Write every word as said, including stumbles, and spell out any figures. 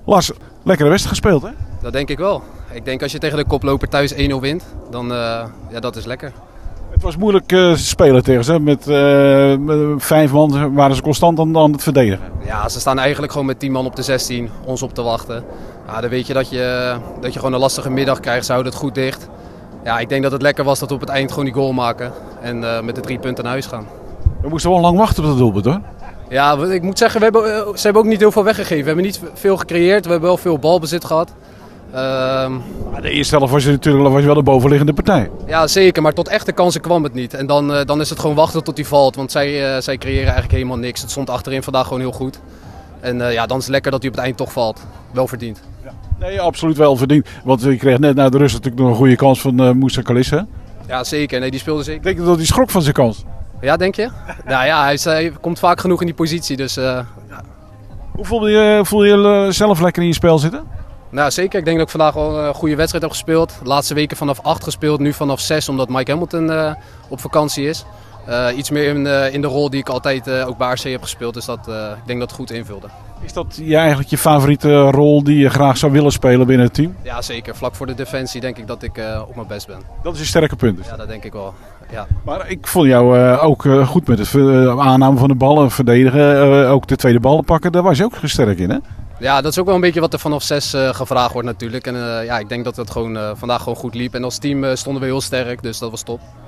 Lars, lekkere wedstrijd gespeeld, hè? Dat denk ik wel. Ik denk als je tegen de koploper thuis één nul wint, dan uh, ja, dat is lekker. Het was moeilijk uh, spelen tegen ze. Met, uh, met vijf man waren ze constant aan, aan het verdedigen. Ja, ze staan eigenlijk gewoon met tien man op de zestien, ons op te wachten. Ja, dan weet je dat, je dat je gewoon een lastige middag krijgt. Ze houden het goed dicht. Ja, ik denk dat het lekker was dat we op het eind gewoon die goal maken. En uh, met de drie punten naar huis gaan. We moesten wel lang wachten op dat doelpunt, hoor. Ja, ik moet zeggen, we hebben, ze hebben ook niet heel veel weggegeven. We hebben niet veel gecreëerd. We hebben wel veel balbezit gehad. Uh, de eerste helft was je natuurlijk was je wel de bovenliggende partij. Ja, zeker. Maar tot echte kansen kwam het niet. En dan, uh, dan is het gewoon wachten tot hij valt. Want zij, uh, zij creëren eigenlijk helemaal niks. Het stond achterin vandaag gewoon heel goed. En uh, ja, dan is het lekker dat hij op het eind toch valt. Wel verdiend. Ja. Nee, absoluut wel verdiend. Want je kreeg net na de rust natuurlijk nog een goede kans van uh, Moussa Kalissa. Ja, zeker. Nee, die speelde zeker. Denk je dat hij schrok van zijn kans? Ja, denk je? Nou ja, hij, is, hij komt vaak genoeg in die positie. Dus, uh, ja. Hoe voel je voel je zelf lekker in je spel zitten? Nou, zeker. Ik denk dat ik vandaag wel een goede wedstrijd heb gespeeld. De laatste weken vanaf acht gespeeld, nu vanaf zes, omdat Mike Hamilton uh, op vakantie is. Uh, iets meer in, uh, in de rol die ik altijd uh, ook bij R C heb gespeeld. Dus dat, uh, ik denk dat het goed invulde. Is dat je eigenlijk je favoriete rol die je graag zou willen spelen binnen het team? Ja, zeker. Vlak voor de defensie denk ik dat ik uh, op mijn best ben. Dat is een sterke punt dus. Ja, dat denk ik wel. Ja. Maar ik vond jou uh, ook uh, goed met het uh, aanname van de ballen, verdedigen, uh, ook de tweede ballen pakken. Daar was je ook sterk in, hè? Ja, dat is ook wel een beetje wat er vanaf zes uh, gevraagd wordt natuurlijk. En uh, ja, ik denk dat het gewoon, uh, vandaag gewoon goed liep. En als team uh, stonden we heel sterk, dus dat was top.